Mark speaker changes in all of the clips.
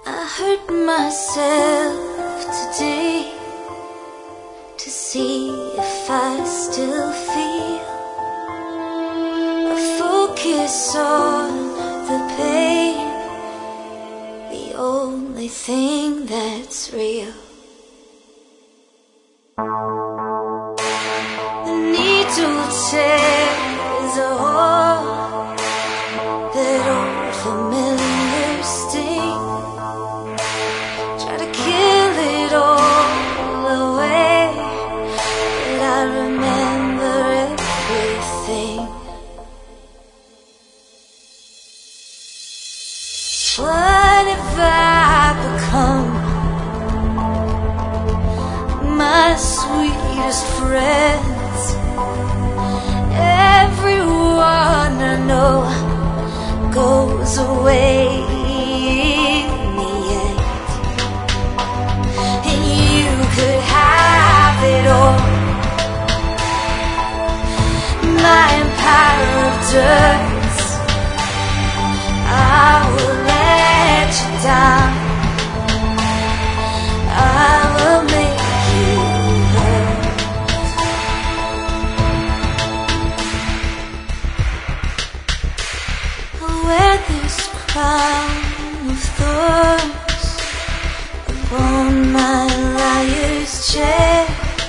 Speaker 1: I hurt myself today to see if I still feel. I focus on the pain, the only thing that's real. The needle tears a hole, that old familiar sting. Try to kill it all away, but I remember everything. What have I become? My sweetest friends, everyone I know goes away in the end. And you could have it all, my empire of dirt. I will let you down, I will make you hurt. I'll wear this crown of thorns upon my liar's chair,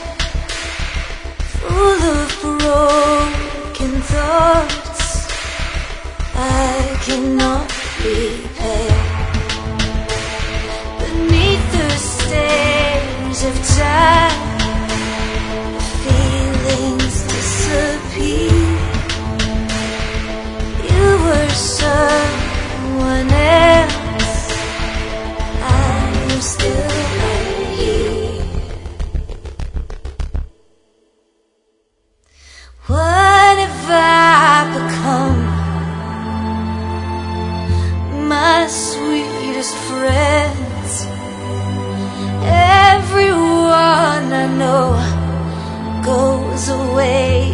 Speaker 1: full of broken thoughts I cannot repair. Beneath the stairs of time, feelings disappear. You were someone else, I am still right here. What have I become? My sweetest friends, everyone I know goes away